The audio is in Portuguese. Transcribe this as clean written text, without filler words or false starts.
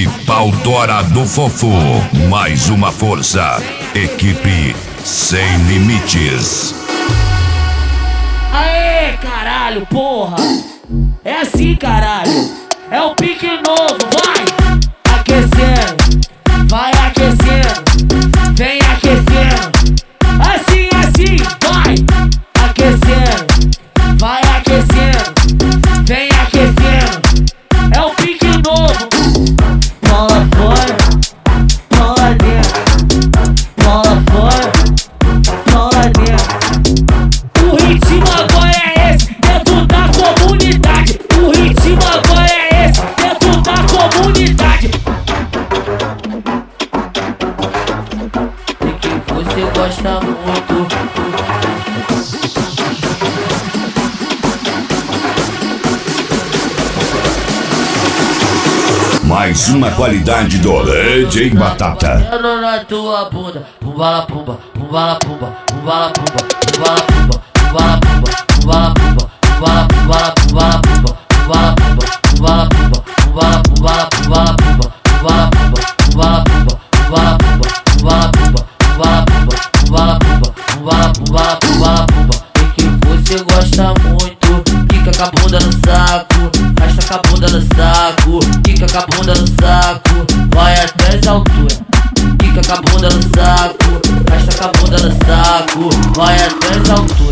Pau Tora do Fofo. Mais uma força. Equipe Sem Limites. Aê, caralho, porra! É assim, caralho! É o pique novo, vai! Aquecendo, vai aquecendo, vem aquecendo. Assim, assim, vai! Aquecendo, vai aquecendo, vem aquecendo. É o pique novo. Bola fora, bola dentro, bola fora, bola dentro. O ritmo agora é esse, dentro da comunidade. O ritmo agora é esse, dentro da comunidade. E que você gosta muito. Mais uma qualidade do DJ Batata. Eu na tua bunda, pumbala pumba, pumbala pumba, pumbala pumba, pumbala pumba, pumbala pumba, pumbala pumba, pumbala pumbala pumbala pumba, pumbala pumba, pumbala pumba, pumbala pumbala pumbala pumba, pumbala pumba, pumbala pumba, pumbala pumba, pumbala pumba, pumbala pumba, pumbala pumba, pumbala pumbala pumbala pumba. E que você gosta muito, quica com a bunda no saco, arrasta com a bunda no saco, quica com a bunda no saco, vai até as alturas. Quica com a bunda no saco, arrasta com a bunda no saco, vai até as alturas.